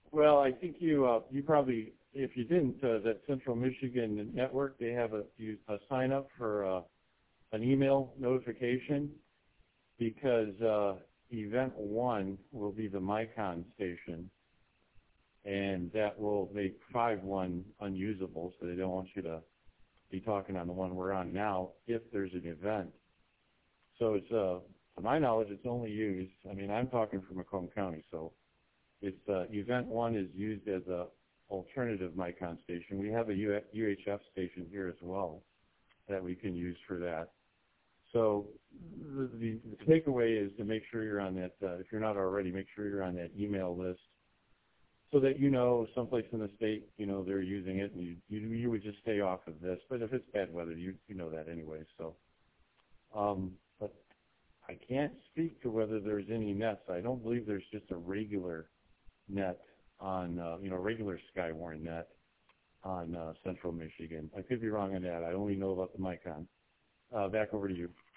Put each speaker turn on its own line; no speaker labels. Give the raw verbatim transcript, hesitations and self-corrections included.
Well, I think you uh, you probably, if you didn't, uh, that Central Michigan Network, they have a, you, a sign up for uh, an email notification because uh, event one will be the MyCon station, and that will make five one unusable, so they don't want you to be talking on the one we're on now if there's an event. So it's, uh, to my knowledge, it's only used, I mean, I'm talking from Macomb County, so it's, uh, event one is used as a alternative MyCon station. We have a U H F station here as well that we can use for that. So the, the, the takeaway is to make sure you're on that, uh, if you're not already, make sure you're on that email list so that you know someplace in the state, you know, they're using it, and you, you, you would just stay off of this. But if it's bad weather, you, you know that anyway. So, um, but I can't speak to whether there's any nets. I don't believe there's just a regular net on, uh, you know, regular Skywarn net on uh, Central Michigan. I could be wrong on that. I only know about the MyCon. Uh, back over to you.